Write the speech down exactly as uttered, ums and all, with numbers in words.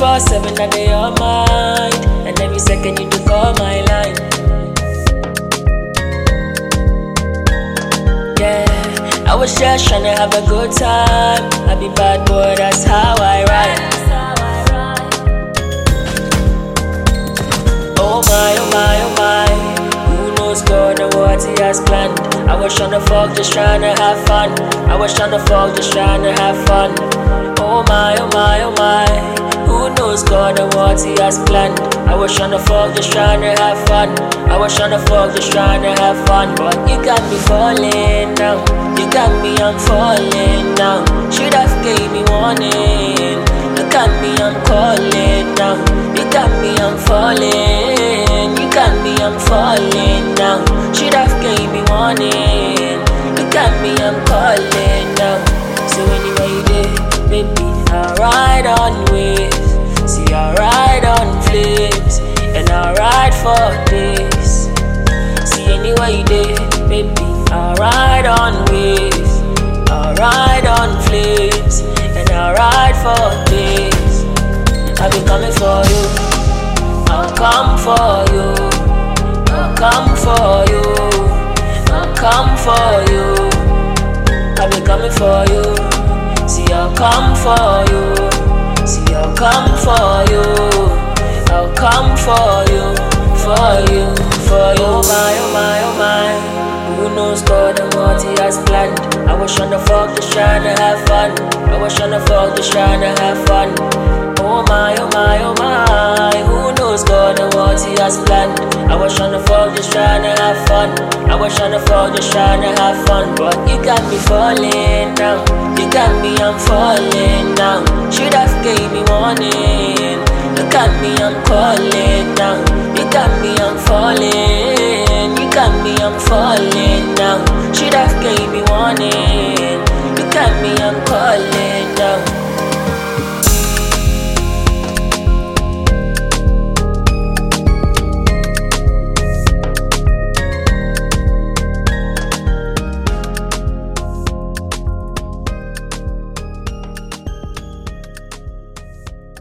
twenty-four seven and they all mine. And every second you do call my line. Yeah, I was just tryna have a good time. I be bad boy, that's how I ride. Oh my, oh my, oh my. Who knows God and what he has planned? I was tryna fuck, just tryna have fun. I was tryna fuck, just tryna have fun. Oh my, oh my, oh my. Who knows God and what he has planned? I was tryna fuck, just tryna have fun. I was tryna fuck, just tryna have fun. But you got me falling now. You got me, I'm falling now. Should have gave me warning. Look at me, I'm calling now. You got me, I'm falling. You got me, I'm falling now. Should have gave me warning. Look at me, I'm calling now. So anyway you did, baby, I ride on waves. See I ride on flames. And I ride for days. See anyway you did, baby, I ride on waves. I ride on flames. And I ride for days. I'll be coming for you. I'll come for you. I'll come for you. I'll come for you. I'll be coming for you. See I'll come for you. See I'll come for you. I'll come for you. For you. For you. Oh my, oh my, oh my. Who knows God and what he has planned? I was tryna fuck, just tryna have fun. I was tryna fuck, just tryna have fun. Oh my, oh my, oh my. Who knows God and what he has planned? I was tryna fuck, just tryna have fun. I was tryna fuck, just tryna have fun. But you got me falling now. You got me, I'm falling now. Should have gave me warning. Look at me, I'm calling now. You got me, I'm falling. You got me, I'm falling now. Should have gave me warning. Look at me, I'm calling.